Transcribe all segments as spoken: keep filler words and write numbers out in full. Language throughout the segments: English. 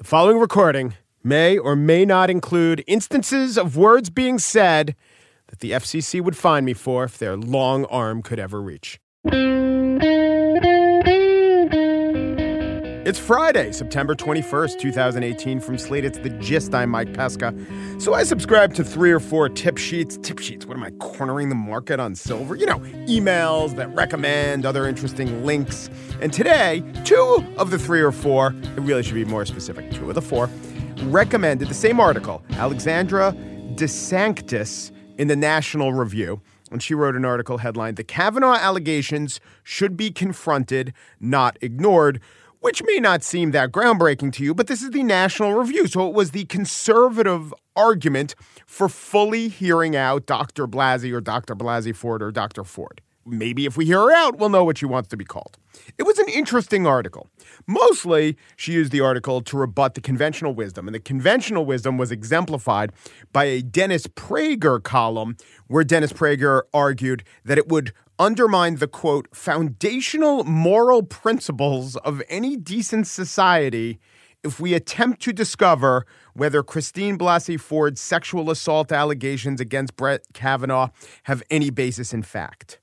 The following recording may or may not include instances of words being said that the F C C would fine me for if their long arm could ever reach. It's Friday, September twenty-first, twenty eighteen. From Slate, it's The Gist. I'm Mike Pesca. So I subscribe to three or four tip sheets. Tip sheets, what am I, cornering the market on silver? You know, emails that recommend other interesting links. And today, two of the three or four, it really should be more specific, two of the four, recommended the same article, Alexandra DeSanctis in the National Review. And she wrote an article headlined, "The Kavanaugh Allegations Should Be Confronted, Not Ignored," which may not seem that groundbreaking to you, but this is the National Review. So it was the conservative argument for fully hearing out Doctor Blasey or Doctor Blasey Ford or Doctor Ford. Maybe if we hear her out, we'll know what she wants to be called. It was an interesting article. Mostly, she used the article to rebut the conventional wisdom. And the conventional wisdom was exemplified by a Dennis Prager column where Dennis Prager argued that it would undermine the, quote, foundational moral principles of any decent society if we attempt to discover whether Christine Blasey Ford's sexual assault allegations against Brett Kavanaugh have any basis in fact.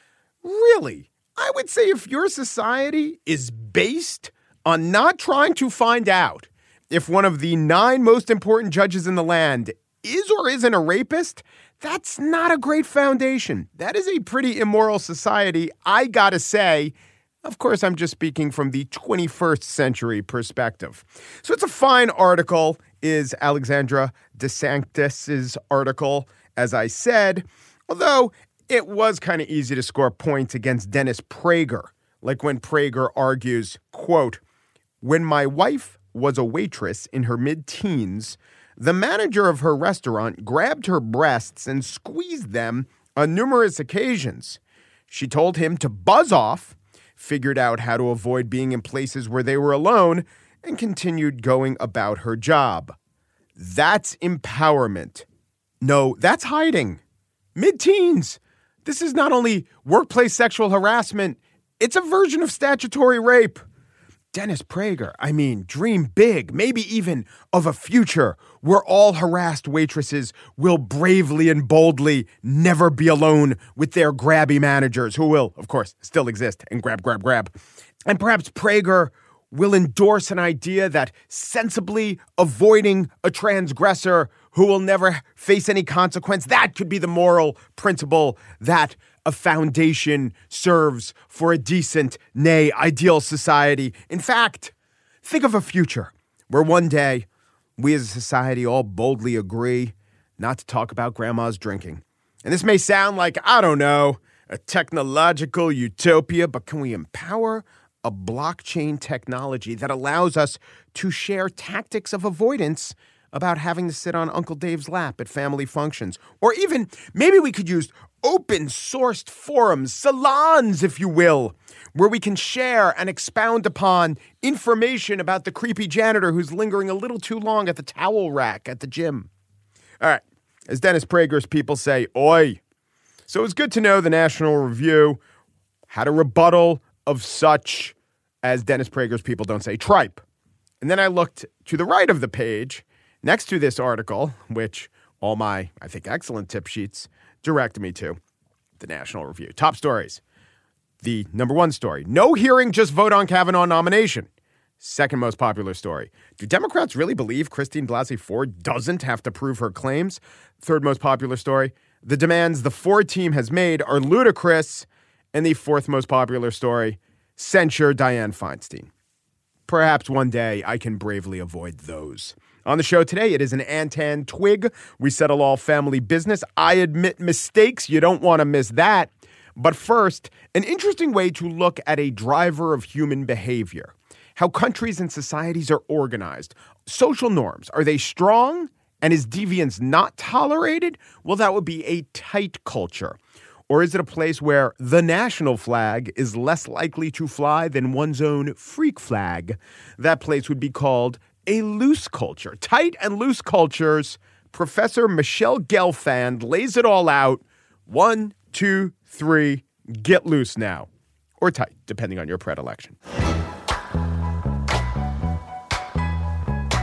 Really? I would say if your society is based on not trying to find out if one of the nine most important judges in the land is or isn't a rapist, that's not a great foundation. That is a pretty immoral society, I gotta say. Of course, I'm just speaking from the twenty-first century perspective. So it's a fine article, is Alexandra DeSanctis' article, as I said, although it was kind of easy to score points against Dennis Prager, like when Prager argues, quote, "When my wife was a waitress in her mid-teens, the manager of her restaurant grabbed her breasts and squeezed them on numerous occasions. She told him to buzz off, figured out how to avoid being in places where they were alone, and continued going about her job. That's empowerment. No, that's hiding. Mid-teens. This is not only workplace sexual harassment, it's a version of statutory rape." Dennis Prager, I mean, dream big, maybe even of a future where all harassed waitresses will bravely and boldly never be alone with their grabby managers, who will, of course, still exist and grab, grab, grab. And perhaps Prager will endorse an idea that sensibly avoiding a transgressor who will never face any consequence, that could be the moral principle that a foundation serves for a decent, nay, ideal society. In fact, think of a future where one day we as a society all boldly agree not to talk about grandma's drinking. And this may sound like, I don't know, a technological utopia, but can we empower a blockchain technology that allows us to share tactics of avoidance about having to sit on Uncle Dave's lap at family functions? Or even maybe we could use open-sourced forums, salons, if you will, where we can share and expound upon information about the creepy janitor who's lingering a little too long at the towel rack at the gym. All right, as Dennis Prager's people say, oi. So it's good to know the National Review had a rebuttal of such, as Dennis Prager's people don't say, tripe. And then I looked to the right of the page, next to this article, which all my, I think, excellent tip sheets direct me to, the National Review. Top stories. The number one story, no hearing, just vote on Kavanaugh nomination. Second most popular story. Do Democrats really believe Christine Blasey Ford doesn't have to prove her claims? Third most popular story. The demands the Ford team has made are ludicrous. And the fourth most popular story, censure Dianne Feinstein. Perhaps one day I can bravely avoid those. On the show today, it is an Antan Twig. We settle all family business. I admit mistakes. You don't want to miss that. But first, an interesting way to look at a driver of human behavior. How countries and societies are organized. Social norms. Are they strong? And is deviance not tolerated? Well, that would be a tight culture. Or is it a place where the national flag is less likely to fly than one's own freak flag? That place would be called a loose culture. Tight and loose cultures. Professor Michelle Gelfand lays it all out. One, two, three, get loose now. Or tight, depending on your predilection.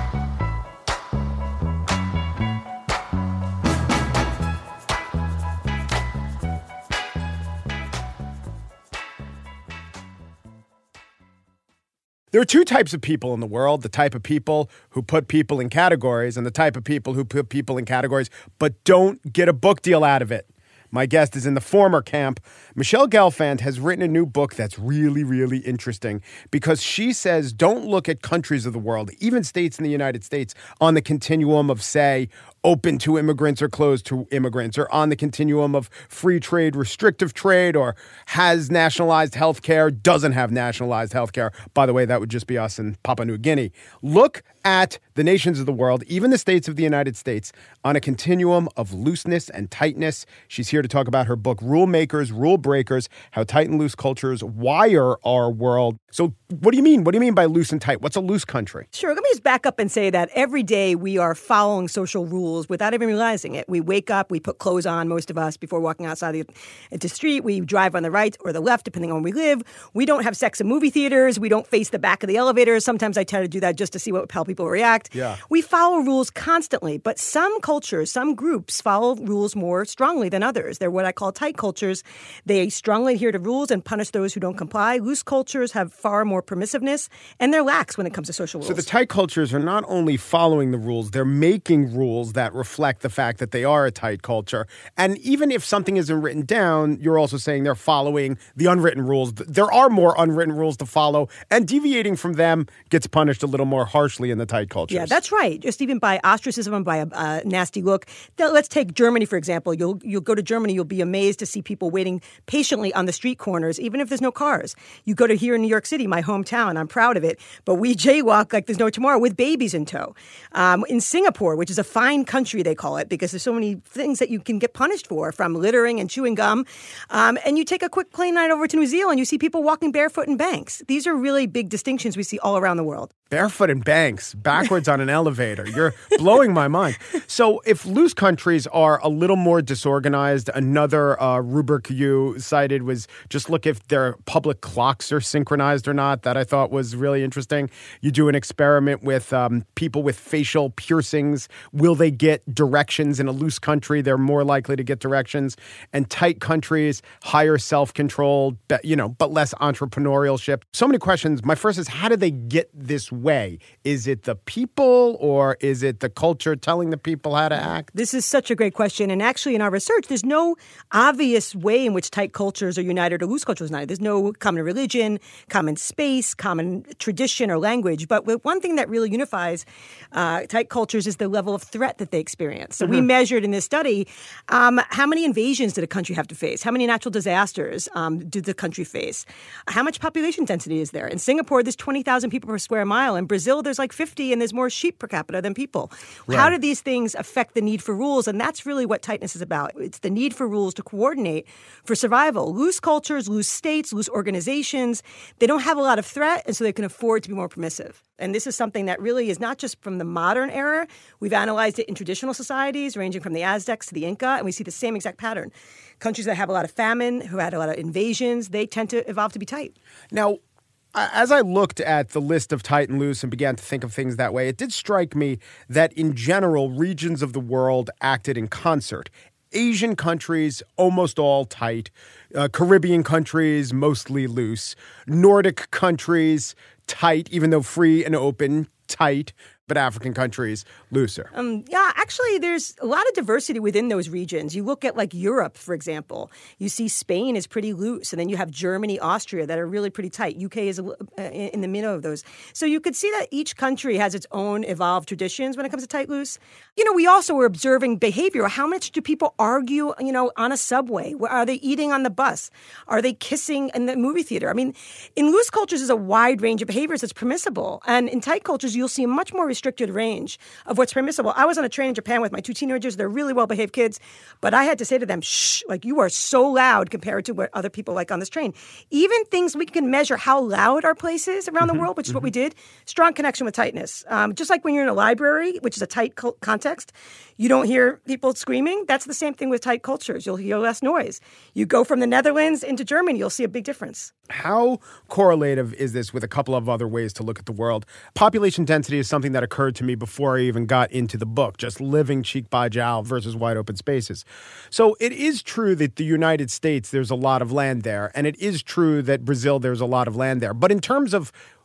There are two types of people in the world, the type of people who put people in categories and the type of people who put people in categories but don't get a book deal out of it. My guest is in the former camp. Michelle Gelfand has written a new book that's really, really interesting because she says don't look at countries of the world, even states in the United States, on the continuum of, say, open to immigrants or closed to immigrants, or on the continuum of free trade, restrictive trade, or has nationalized health care, doesn't have nationalized health care. By the way, that would just be us in Papua New Guinea. Look at the nations of the world, even the states of the United States, on a continuum of looseness and tightness. She's here to talk about her book, Rule Makers, Rule Breakers, How Tight and Loose Cultures Wire Our World. So what do you mean? What do you mean by loose and tight? What's a loose country? Sure. Let me just back up and say that every day we are following social rules without even realizing it. We wake up, we put clothes on, most of us, before walking outside the, the street. We drive on the right or the left, depending on where we live. We don't have sex in movie theaters. We don't face the back of the elevators. Sometimes I try to do that just to see what, how people react. Yeah. We follow rules constantly, but some cultures, some groups follow rules more strongly than others. They're what I call tight cultures. They strongly adhere to rules and punish those who don't comply. Loose cultures have far more permissiveness, and they're lax when it comes to social rules. So the tight cultures are not only following the rules, they're making rules that reflect the fact that they are a tight culture. And even if something isn't written down, you're also saying they're following the unwritten rules. There are more unwritten rules to follow, and deviating from them gets punished a little more harshly in the tight cultures. Yeah, that's right. Just even by ostracism and by a, a nasty look. Let's take Germany, for example. You'll you'll go to Germany, you'll be amazed to see people waiting patiently on the street corners, even if there's no cars. You go to here in New York City, my hometown, I'm proud of it, but we jaywalk like there's no tomorrow with babies in tow. Um, in Singapore, which is a fine country, they call it, because there's so many things that you can get punished for, from littering and chewing gum. Um, and you take a quick plane ride over to New Zealand, you see people walking barefoot in banks. These are really big distinctions we see all around the world. Barefoot in banks, backwards on an elevator. You're blowing my mind. So if loose countries are a little more disorganized, another uh, rubric you cited was just look if their public clocks are synchronized or not. That I thought was really interesting. You do an experiment with um, people with facial piercings. Will they get directions in a loose country? They're more likely to get directions. And tight countries, higher self-control, you know, but less entrepreneurship. So many questions. My first is, how did they get this way? Is it the people or is it the culture telling the people how to act? This is such a great question. And actually, in our research, there's no obvious way in which tight cultures are united or loose cultures are united. There's no common religion, common space, common tradition or language. But one thing that really unifies uh, tight cultures is the level of threat that they experience. So mm-hmm. we measured in this study um, how many invasions did a country have to face? How many natural disasters um, did the country face? How much population density is there? In Singapore, there's twenty thousand people per square mile. In Brazil, there's like fifty, and there's more sheep per capita than people. Right. How do these things affect the need for rules? And that's really what tightness is about. It's the need for rules to coordinate for survival. Loose cultures, loose states, loose organizations, they don't have a lot of threat, and so they can afford to be more permissive. And this is something that really is not just from the modern era. We've analyzed it in traditional societies, ranging from the Aztecs to the Inca, and we see the same exact pattern. Countries that have a lot of famine, who had a lot of invasions, they tend to evolve to be tight. Now, as I looked at the list of tight and loose and began to think of things that way, it did strike me that in general, regions of the world acted in concert. Asian countries, almost all tight. Uh, Caribbean countries, mostly loose. Nordic countries, tight, even though free and open, tight. But African countries, looser. Um, yeah, actually, there's a lot of diversity within those regions. You look at, like, Europe, for example. You see Spain is pretty loose, and then you have Germany, Austria that are really pretty tight. U K is uh, in the middle of those. So you could see that each country has its own evolved traditions when it comes to tight-loose. You know, we also were observing behavior. How much do people argue, you know, on a subway? Are they eating on the bus? Are they kissing in the movie theater? I mean, in loose cultures, there's a wide range of behaviors that's permissible. And in tight cultures, you'll see a much more restricted range of what's permissible. I was on a train in Japan with my two teenagers. They're really well-behaved kids. But I had to say to them, shh, like, you are so loud compared to what other people like on this train. Even things we can measure how loud our place is around mm-hmm. the world, which is mm-hmm. what we did. Strong connection with tightness. Um, just like when you're in a library, which is a tight co- context, you don't hear people screaming. That's the same thing with tight cultures. You'll hear less noise. You go from the Netherlands into Germany, you'll see a big difference. How correlative is this with a couple of other ways to look at the world? Population density is something that occurred to me before I even got into the book, just living cheek by jowl versus wide open spaces. So it is true that the United States, there's a lot of land there, and it is true that Brazil, there's a lot of land there. But in terms of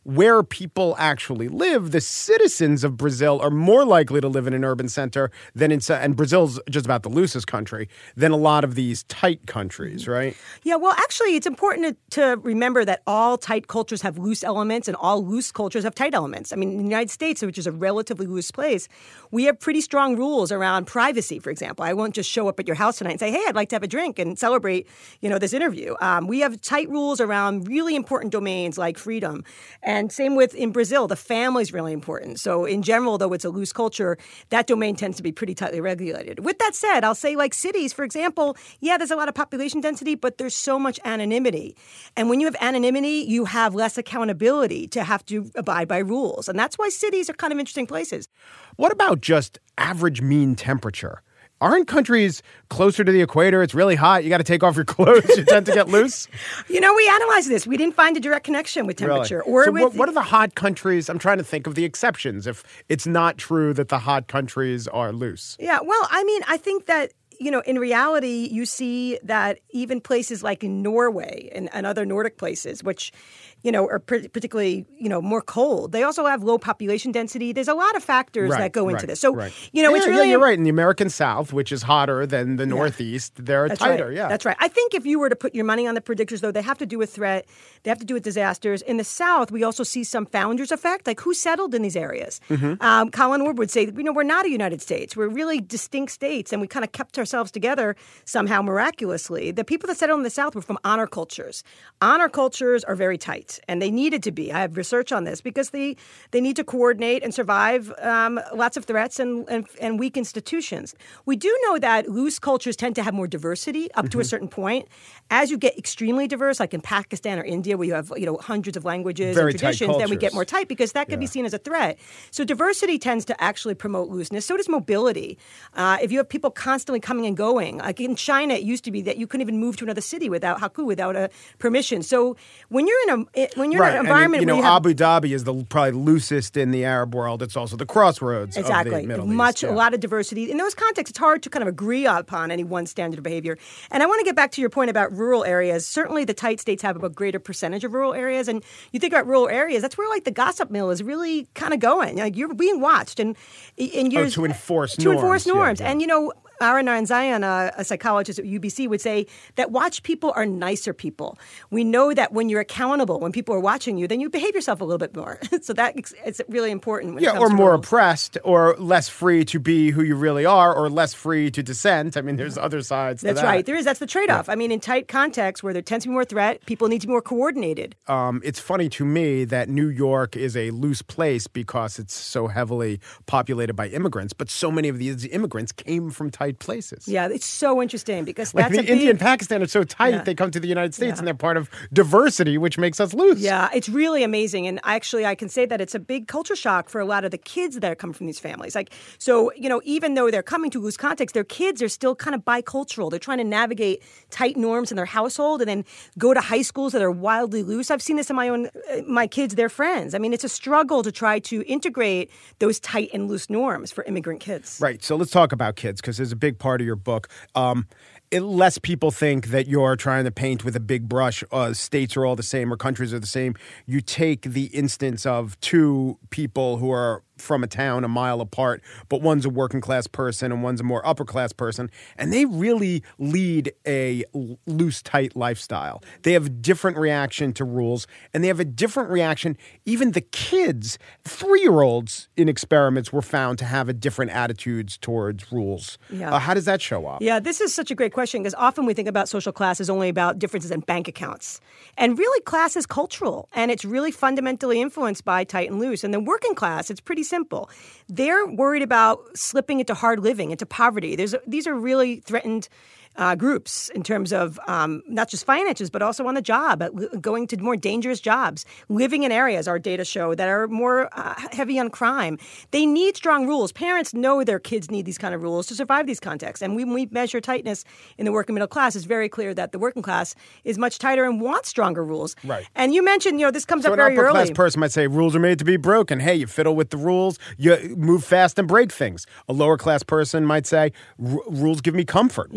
where people actually live, the citizens of Brazil are more likely to live in an urban center than in, and Brazil's just about the loosest country, than a lot of these tight countries, right? Yeah, well, actually, it's important to, to remember that all tight cultures have loose elements and all loose cultures have tight elements. I mean, in the United States, which is a relatively loose place, we have pretty strong rules around privacy, for example. I won't just show up at your house tonight and say, hey, I'd like to have a drink and celebrate, you know, this interview. Um, we have tight rules around really important domains like freedom. And same with in Brazil, the family is really important. So in general, though it's a loose culture, that domain tends to be pretty tightly regulated. With that said, I'll say like cities, for example, yeah, there's a lot of population density, but there's so much anonymity. And when you have anonymity, you have less accountability to have to abide by rules. And that's why cities are kind of interesting places. What about just average mean temperature? Aren't countries closer to the equator? It's really hot. You got to take off your clothes. You tend to get loose. You know, we analyzed this. We didn't find a direct connection with temperature. Really? Or so with what, what are the hot countries? I'm trying to think of the exceptions if it's not true that the hot countries are loose. Yeah, well, I mean, I think that, you know, in reality, you see that even places like Norway and, and other Nordic places, which, you know, are pr- particularly, you know, more cold, they also have low population density. There's a lot of factors right, that go right, into this. So, right. you know, yeah, it's yeah, really... you're right. In the American South, which is hotter than the yeah. Northeast, they're That's tighter, right. yeah. That's right. I think if you were to put your money on the predictors, though, they have to do with threat. They have to do with disasters. In the South, we also see some founders effect, like who settled in these areas. Mm-hmm. Um, Colin Orb would say, you know, we're not a United States. We're really distinct states, and we kind of kept ourselves together somehow miraculously. The people that settled in the South were from honor cultures. Honor cultures are very tight, and they needed to be. I have research on this because they, they need to coordinate and survive um, lots of threats and, and, and weak institutions. We do know that loose cultures tend to have more diversity up mm-hmm. to a certain point. As you get extremely diverse, like in Pakistan or India, where you have you know hundreds of languages very and traditions, then we get more tight because that can yeah. be seen as a threat. So diversity tends to actually promote looseness. So does mobility. Uh, if you have people constantly coming and going, like in China, it used to be that you couldn't even move to another city without haku, without a permission. So when you're in a when you're right. in an environment, and, you know, where you have, Abu Dhabi is the probably loosest in the Arab world. It's also the crossroads exactly. of the Middle Much, East. Yeah. a lot of diversity. In those contexts, it's hard to kind of agree upon any one standard of behavior. And I want to get back to your point about rural areas. Certainly the tight states have a greater percentage of rural areas. And you think about rural areas, that's where like the gossip mill is really kind of going. Like you're being watched. And, and you're, oh, to enforce to norms. enforce norms. Yeah, yeah. And, you know, Aaron Naranzayan, uh, a psychologist at U B C, would say that watch people are nicer people. We know that when you're accountable, when people are watching you, then you behave yourself a little bit more. So that it's really important. When yeah, it comes or to more rules. oppressed, or less free to be who you really are, or less free to dissent. I mean, there's other sides to That's that. right. There is. That's the trade-off. Yeah. I mean, in tight contexts where there tends to be more threat, people need to be more coordinated. Um, it's funny to me that New York is a loose place because it's so heavily populated by immigrants, but so many of these immigrants came from tight places. Yeah, it's so interesting because like that's the a India big, and Pakistan are so tight, Yeah. they come to the United States Yeah. and they're part of diversity, which makes us loose. Yeah, it's really amazing. And actually, I can say that it's a big culture shock for a lot of the kids that are coming from these families. Like, so, you know, even though they're coming to loose context, their kids are still kind of bicultural. They're trying to navigate tight norms in their household and then go to high schools that are wildly loose. I've seen this in my own, uh, my kids, their friends. I mean, it's a struggle to try to integrate those tight and loose norms for immigrant kids. Right. So let's talk about kids because there's a big part of your book. Um, it, less people think that you're trying to paint with a big brush. Uh, states are all the same or countries are the same. You take the instance of two people who are from a town a mile apart, but one's a working class person and one's a more upper class person, and they really lead a loose, tight lifestyle. They have a different reaction to rules, and they have a different reaction. Even the kids, three-year-olds in experiments were found to have a different attitudes towards rules. Yeah. Uh, how does that show up? Yeah, this is such a great question because often we think about social class as only about differences in bank accounts. And really, class is cultural, and it's really fundamentally influenced by tight and loose. And the working class, it's pretty simple. They're worried about slipping into hard living, into poverty. There's these are really threatened uh, groups in terms of um, not just finances, but also on the job, uh, going to more dangerous jobs, living in areas, our data show, that are more uh, heavy on crime. They need strong rules. Parents know their kids need these kind of rules to survive these contexts. And when we measure tightness in the working middle class, it's very clear that the working class is much tighter and wants stronger rules. Right. And you mentioned, you know, this comes so up very an upper early. class person might say rules are made to be broken. Hey, you fiddle with the rules, you move fast and break things. A lower class person might say rules give me comfort. Yeah. Rules give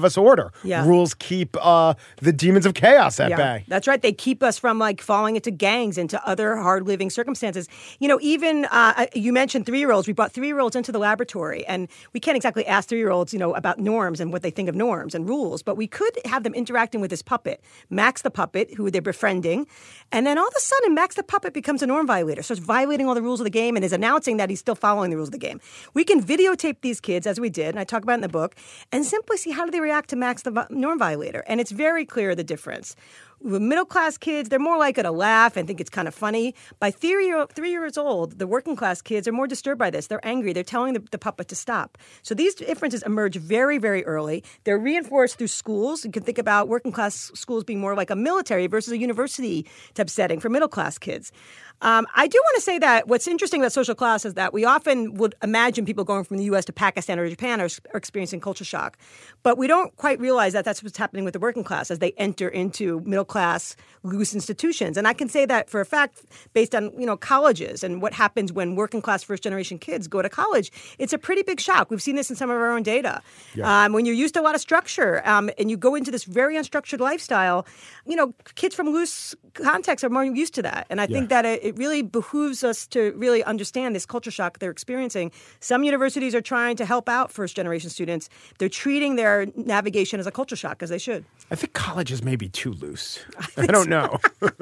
us order. Yeah. Rules keep uh, the demons of chaos at Yeah, bay. that's right. They keep us from like falling into gangs, into other hard living circumstances. You know, even uh, you mentioned three-year-olds. We brought three-year-olds into the laboratory, and we can't exactly ask three-year-olds, you know, about norms and what they think of norms and rules, but we could have them interacting with this puppet, Max the puppet, who they're befriending, and then all of a sudden, Max the puppet becomes a norm violator, starts violating all the rules of the game, and is announcing that he's still following the rules of the game. We can videotape these kids, as we did, and I talk about it in the book, and simply see how do they react to Max the vi- norm violator, and it's very clear the difference. With middle-class kids, they're more likely to laugh and think it's kind of funny. By three, year, three years old, the working-class kids are more disturbed by this. They're angry. They're telling the, the puppet to stop. So these differences emerge very, very early. They're reinforced through schools. You can think about working-class schools being more like a military versus a university-type setting for middle-class kids. Um, I do want to say that what's interesting about social class is that we often would imagine people going from the U S to Pakistan or Japan are, are experiencing culture shock. But we don't quite realize that that's what's happening with the working class as they enter into middle-class, loose institutions. And I can say that for a fact, based on, you know, colleges and what happens when working-class first-generation kids go to college, it's a pretty big shock. We've seen this in some of our own data. Yeah. Um, when you're used to a lot of structure um, and you go into this very unstructured lifestyle, you know, kids from loose contexts are more used to that. And I yeah. think that it, it really behooves us to really understand this culture shock they're experiencing. Some universities are trying to help out first-generation students. They're treating their navigation as a culture shock, as they should. I think colleges may be too loose. I, I don't know.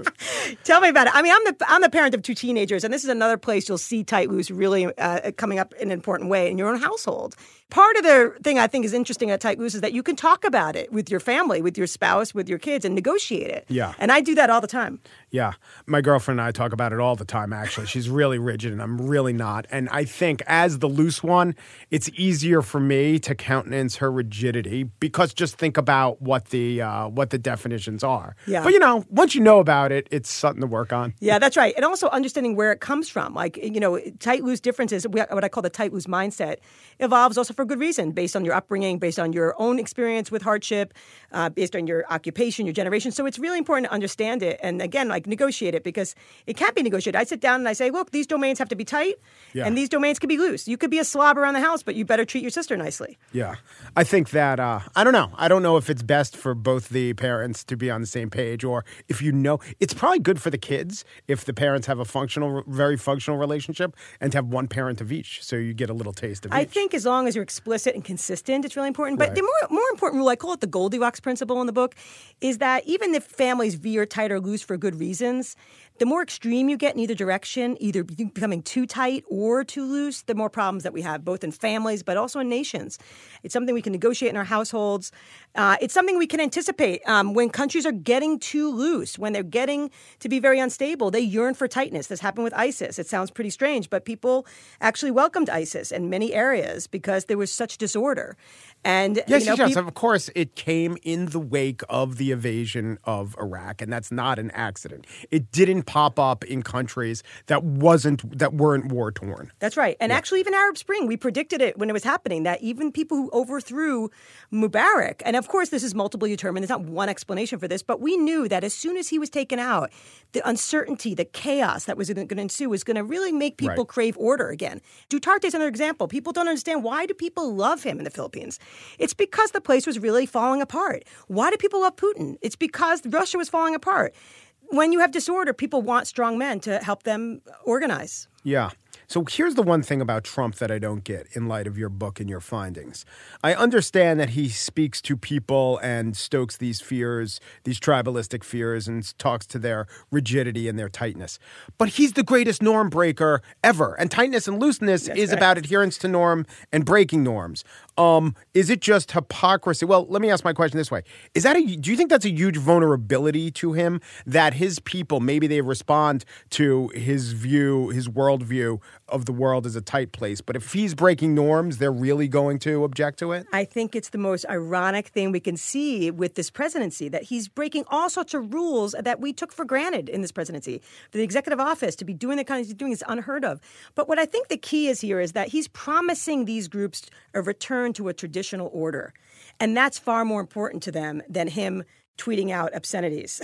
Tell me about it. I mean, I'm the I'm the parent of two teenagers, and this is another place you'll see tight loose really uh, coming up in an important way in your own household. Part of the thing I think is interesting at tight loose is that you can talk about it with your family, with your spouse, with your kids, and negotiate it. Yeah. And I do that all the time. Yeah. My girlfriend and I talk about it all the time, actually. She's really rigid, and I'm really not. And I think as the loose one, it's easier for me to countenance her rigidity because just think about what the uh, what the definitions are. Yeah. But, you know, once you know about it, it's something to work on. Yeah, that's right. And also understanding where it comes from. Like, you know, tight loose differences, what I call the tight loose mindset, evolves also for good reason, based on your upbringing, based on your own experience with hardship, uh, based on your occupation, your generation. So it's really important to understand it and, again, like negotiate it because it can't be negotiated. I sit down and I say, look, these domains have to be tight yeah. and these domains can be loose. You could be a slob around the house, but you better treat your sister nicely. Yeah. I think that, uh, I don't know. I don't know if it's best for both the parents to be on the same page or if you know, it's probably good for the kids if the parents have a functional, very functional relationship and to have one parent of each. So you get a little taste of each. I think as long as you're explicit and consistent, it's really important. But right. the more, more important rule, I call it the Goldilocks principle in the book, is that even if families veer tight or loose for good reasons, the more extreme you get in either direction, either becoming too tight or too loose, the more problems that we have, both in families but also in nations. It's something we can negotiate in our households. Uh, it's something we can anticipate. Um, when countries are getting too loose, when they're getting to be very unstable, they yearn for tightness. This happened with ISIS. It sounds pretty strange, but people actually welcomed ISIS in many areas because there was such disorder. And yes, you know, yes, people- of course, it came in the wake of the invasion of Iraq, and that's not an accident. It didn't pop up in countries that wasn't that weren't war torn. That's right, and yeah. actually, even Arab Spring, we predicted it when it was happening. That even people who overthrew Mubarak, and of course, this is multiply determined. There's not one explanation for this, but we knew that as soon as he was taken out, the uncertainty, the chaos that was going to ensue was going to really make people right. crave order again. Duterte is another example. People don't understand why do people love him in the Philippines. It's because the place was really falling apart. Why do people love Putin? It's because Russia was falling apart. When you have disorder, people want strong men to help them organize. Yeah. So here's the one thing about Trump that I don't get in light of your book and your findings. I understand that he speaks to people and stokes these fears, these tribalistic fears, and talks to their rigidity and their tightness. But he's the greatest norm breaker ever. And tightness and looseness That's is right. about adherence to norm and breaking norms. Um, is it just hypocrisy? Well, let me ask my question this way. Is that a, do you think that's a huge vulnerability to him that his people, maybe they respond to his view, his worldview of the world as a tight place, but if he's breaking norms, they're really going to object to it? I think it's the most ironic thing we can see with this presidency, that he's breaking all sorts of rules that we took for granted in this presidency. For the executive office to be doing the kind of he's doing is unheard of. But what I think the key is here is that he's promising these groups a return to a traditional order. And that's far more important to them than him tweeting out obscenities.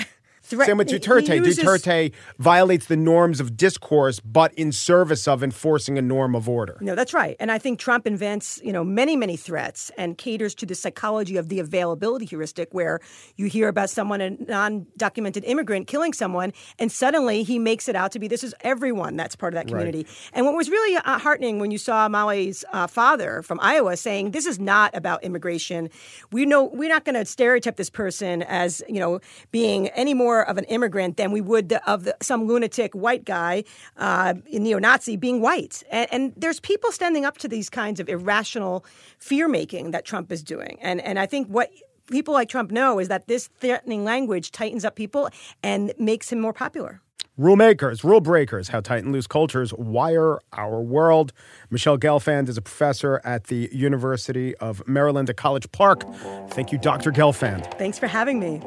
Threat- Same with Duterte. he uses- Duterte violates the norms of discourse, but in service of enforcing a norm of order. No, that's right. And I think Trump invents, you know, many, many threats and caters to the psychology of the availability heuristic, where you hear about someone, a non-documented immigrant, killing someone, and suddenly he makes it out to be this is everyone that's part of that community. Right. And what was really uh, heartening when you saw Molly's uh, father from Iowa saying this is not about immigration. We know we're not going to stereotype this person as, you know, being any more of an immigrant than we would of the, some lunatic white guy, uh, neo-Nazi, being white. And, and there's people standing up to these kinds of irrational fear-making that Trump is doing. And and I think what people like Trump know is that this threatening language tightens up people and makes him more popular. Rule makers, rule breakers, how tight and loose cultures wire our world. Michelle Gelfand is a professor at the University of Maryland at College Park. Thank you, Doctor Gelfand. Thanks for having me.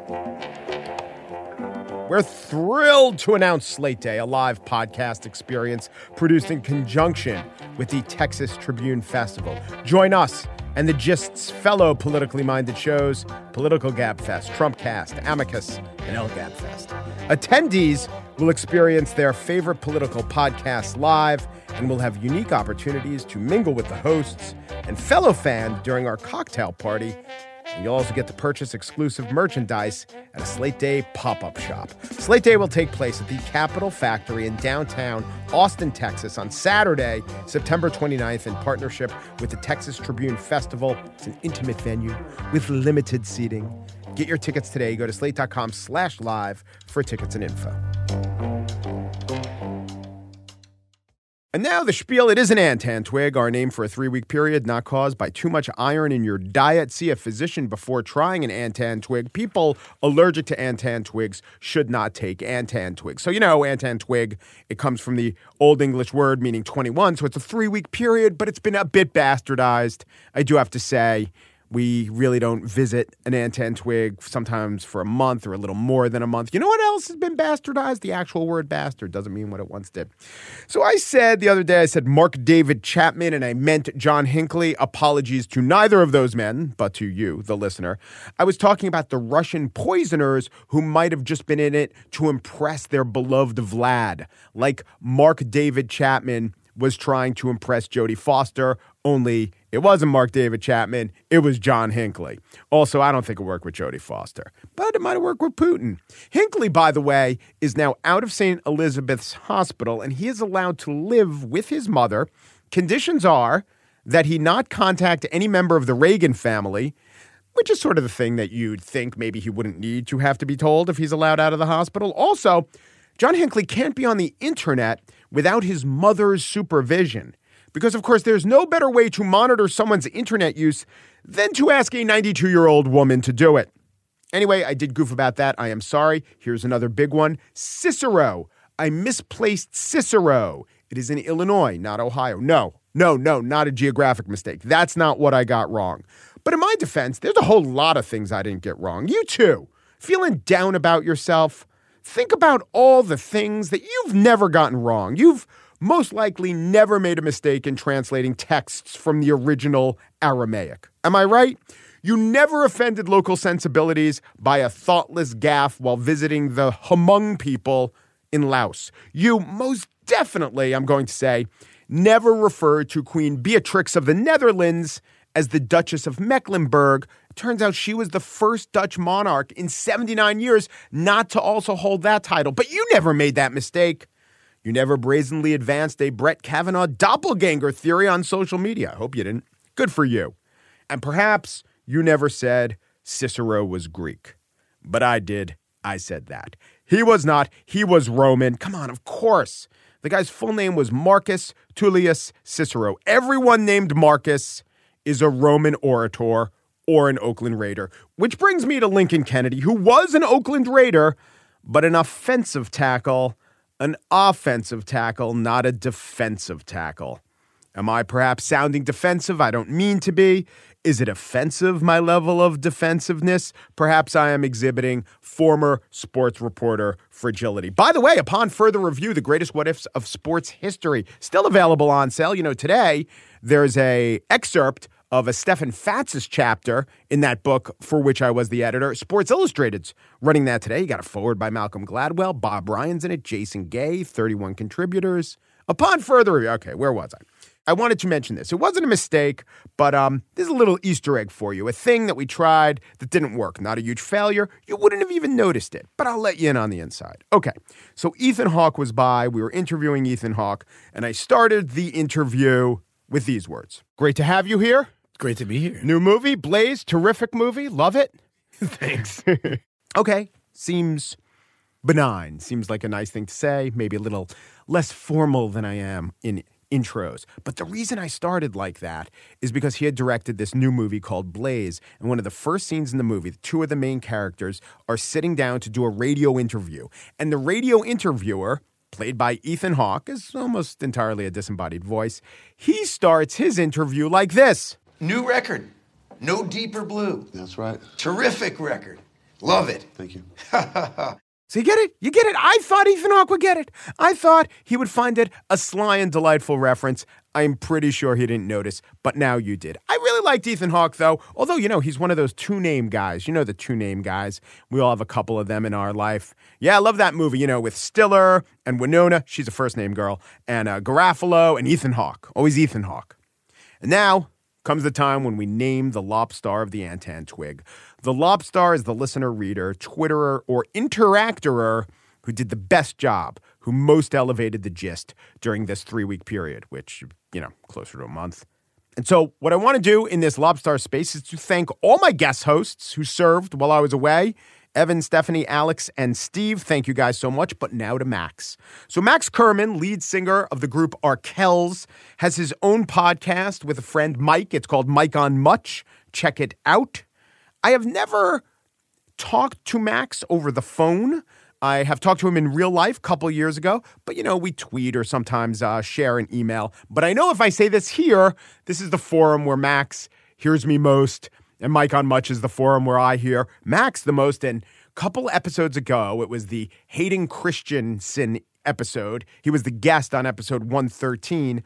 We're thrilled to announce Slate Day, a live podcast experience produced in conjunction with the Texas Tribune Festival. Join us and the Gist's fellow politically minded shows, Political Gabfest, Trumpcast, Amicus, and L Gabfest. Attendees will experience their favorite political podcasts live and will have unique opportunities to mingle with the hosts and fellow fans during our cocktail party. And you'll also get to purchase exclusive merchandise at a Slate Day pop-up shop. Slate Day will take place at the Capitol Factory in downtown Austin, Texas on Saturday, September twenty-ninth, in partnership with the Texas Tribune Festival. It's an intimate venue with limited seating. Get your tickets today. Go to slate.com slash live for tickets and info. And now the spiel. It is an Antan twig, our name for a three-week period not caused by too much iron in your diet. See a physician before trying an Antan twig. People allergic to Antan twigs should not take Antan twigs. So, you know, Antan twig, it comes from the Old English word meaning twenty-one. So it's a three-week period, but it's been a bit bastardized. I do have to say, we really don't visit an Antan twig sometimes for a month or a little more than a month. You know what else has been bastardized? The actual word bastard doesn't mean what it once did. So I said the other day, I said Mark David Chapman, and I meant John Hinckley. Apologies to neither of those men, but to you, the listener. I was talking about the Russian poisoners who might have just been in it to impress their beloved Vlad, like Mark David Chapman was trying to impress Jodie Foster, only it wasn't Mark David Chapman, it was John Hinckley. Also, I don't think it worked with Jodie Foster, but it might have worked with Putin. Hinckley, by the way, is now out of Saint Elizabeth's Hospital, and he is allowed to live with his mother. Conditions are that he not contact any member of the Reagan family, which is sort of the thing that you'd think maybe he wouldn't need to have to be told if he's allowed out of the hospital. Also, John Hinckley can't be on the internet without his mother's supervision. Because, of course, there's no better way to monitor someone's internet use than to ask a ninety-two-year-old woman to do it. Anyway, I did goof about that. I am sorry. Here's another big one. Cicero. I misplaced Cicero. It is in Illinois, not Ohio. No, no, no, not a geographic mistake. That's not what I got wrong. But in my defense, there's a whole lot of things I didn't get wrong. You too. Feeling down about yourself? Think about all the things that you've never gotten wrong. You've most likely never made a mistake in translating texts from the original Aramaic. Am I right? You never offended local sensibilities by a thoughtless gaffe while visiting the Hmong people in Laos. You most definitely, I'm going to say, never referred to Queen Beatrix of the Netherlands as the Duchess of Mecklenburg. It turns out she was the first Dutch monarch in seventy-nine years not to also hold that title. But you never made that mistake. You never brazenly advanced a Brett Kavanaugh doppelganger theory on social media. I hope you didn't. Good for you. And perhaps you never said Cicero was Greek. But I did. I said that. He was not. He was Roman. Come on, of course. The guy's full name was Marcus Tullius Cicero. Everyone named Marcus is a Roman orator or an Oakland Raider. Which brings me to Lincoln Kennedy, who was an Oakland Raider, but an offensive tackle. An offensive tackle, not a defensive tackle. Am I perhaps sounding defensive? I don't mean to be. Is it offensive, my level of defensiveness? Perhaps I am exhibiting former sports reporter fragility. By the way, upon further review, the greatest what-ifs of sports history, still available on sale. You know, today there's a excerpt of a Stefan Fatsis chapter in that book for which I was the editor. Sports Illustrated's running that today. You got a forward by Malcolm Gladwell. Bob Ryan's in it. Jason Gay, thirty-one contributors. Upon further review, okay, where was I? I wanted to mention this. It wasn't a mistake, but um, there's a little Easter egg for you. A thing that we tried that didn't work. Not a huge failure. You wouldn't have even noticed it, but I'll let you in on the inside. Okay, so Ethan Hawke was by. We were interviewing Ethan Hawke, and I started the interview with these words. Great to have you here. Great to be here. New movie, Blaze, terrific movie. Love it. Thanks. Okay, seems benign. Seems like a nice thing to say. Maybe a little less formal than I am in intros. But the reason I started like that is because he had directed this new movie called Blaze. And one of the first scenes in the movie, the two of the main characters are sitting down to do a radio interview. And the radio interviewer, played by Ethan Hawke, is almost entirely a disembodied voice. He starts his interview like this. New record. No Deeper Blue. That's right. Terrific record. Love it. Thank you. So you get it? You get it? I thought Ethan Hawke would get it. I thought he would find it a sly and delightful reference. I'm pretty sure he didn't notice, but now you did. I really liked Ethan Hawke, though, although, you know, he's one of those two-name guys. You know the two-name guys. We all have a couple of them in our life. Yeah, I love that movie, you know, with Stiller and Winona. She's a first-name girl. And uh, Garofalo and Ethan Hawke. Always Ethan Hawke. And now comes the time when we name the Lobstar of the Antan Twig. The Lobstar is the listener, reader, Twitterer, or interactorer who did the best job, who most elevated the gist during this three-week period, which, you know, closer to a month. And so what I want to do in this Lobstar space is to thank all my guest hosts who served while I was away. Evan, Stephanie, Alex, and Steve, thank you guys so much. But now to Max. So Max Kerman, lead singer of the group Arkells, has his own podcast with a friend, Mike. It's called Mike on Much. Check it out. I have never talked to Max over the phone. I have talked to him in real life a couple years ago, but, you know, we tweet or sometimes uh, share an email. But I know if I say this here, this is the forum where Max hears me most, and Mike on Much is the forum where I hear Max the most. And a couple episodes ago, it was the Hayden Christensen episode. He was the guest on episode one thirteen.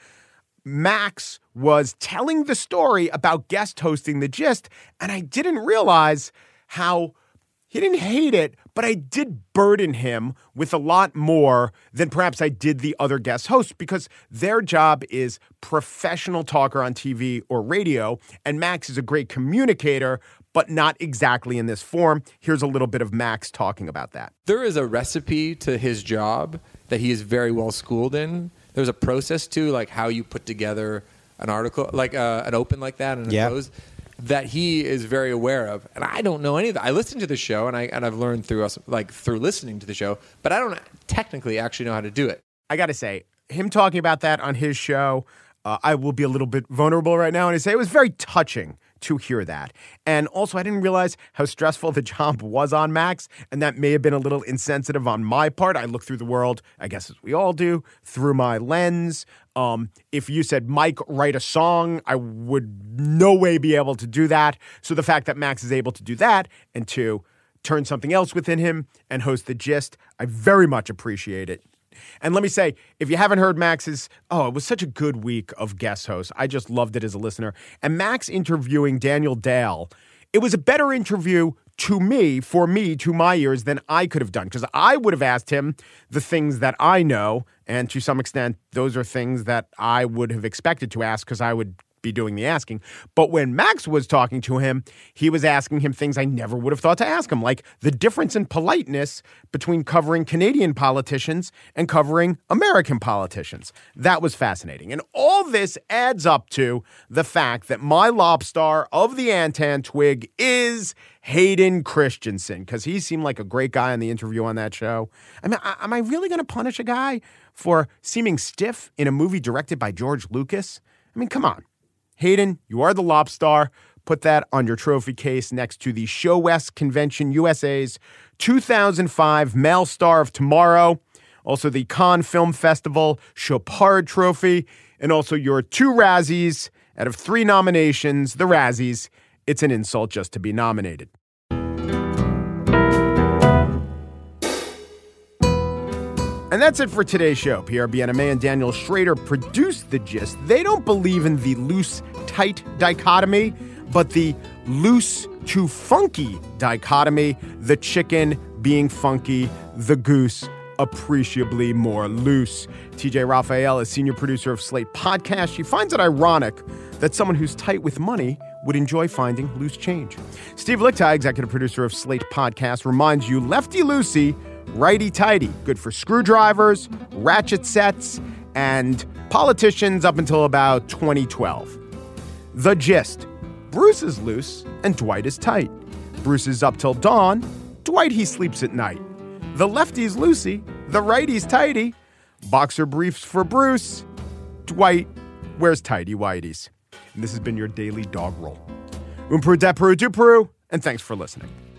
Max was telling the story about guest hosting The Gist, and I didn't realize how he didn't hate it, but I did burden him with a lot more than perhaps I did the other guest hosts because their job is professional talker on T V or radio, and Max is a great communicator, but not exactly in this form. Here's a little bit of Max talking about that. There is a recipe to his job that he is very well schooled in. There's a process to like how you put together an article, like uh, an open like that, and a yeah. close, that he is very aware of. And I don't know any of that. I listen to the show, and I and I've learned through us like through listening to the show, but I don't technically actually know how to do it. I got to say, him talking about that on his show, uh, I will be a little bit vulnerable right now, and I say it was very touching to hear that. And also, I didn't realize how stressful the job was on Max, and that may have been a little insensitive on my part. I look through the world, I guess as we all do, through my lens. Um, if you said, Mike, write a song, I would no way be able to do that. So the fact that Max is able to do that and to turn something else within him and host The Gist, I very much appreciate it. And let me say, if you haven't heard Max's, oh, it was such a good week of guest hosts. I just loved it as a listener. And Max interviewing Daniel Dale, it was a better interview to me, for me, to my ears, than I could have done. Because I would have asked him the things that I know. And to some extent, those are things that I would have expected to ask because I would be doing the asking. But when Max was talking to him, he was asking him things I never would have thought to ask him, like the difference in politeness between covering Canadian politicians and covering American politicians. That was fascinating. And all this adds up to the fact that my Lobstar of the Antan Twig is Hayden Christensen, because he seemed like a great guy in the interview on that show. I mean, am I really going to punish a guy for seeming stiff in a movie directed by George Lucas? I mean, come on. Hayden, you are the Lobstar. Put that on your trophy case next to the Show West Convention U S A's two thousand five Male Star of Tomorrow, also the Cannes Film Festival Chopard Trophy, and also your two Razzies out of three nominations, the Razzies. It's an insult just to be nominated. And that's it for today's show. Pierre Bienaimé and Daniel Schrader produced The Gist. They don't believe in the loose tight dichotomy, but the loose to funky dichotomy, the chicken being funky, the goose appreciably more loose. T J Raphael is senior producer of Slate Podcast. She finds it ironic that someone who's tight with money would enjoy finding loose change. Steve Lickteig, executive producer of Slate Podcast, reminds you lefty-loosey, righty-tighty. Good for screwdrivers, ratchet sets, and politicians up until about twenty twelve. The gist. Bruce is loose and Dwight is tight. Bruce is up till dawn. Dwight, he sleeps at night. The lefty's loosey, the righty's tighty. Boxer briefs for Bruce. Dwight wears tighty whities. And this has been your daily dog roll. Un Peru de Peru du Peru, and thanks for listening.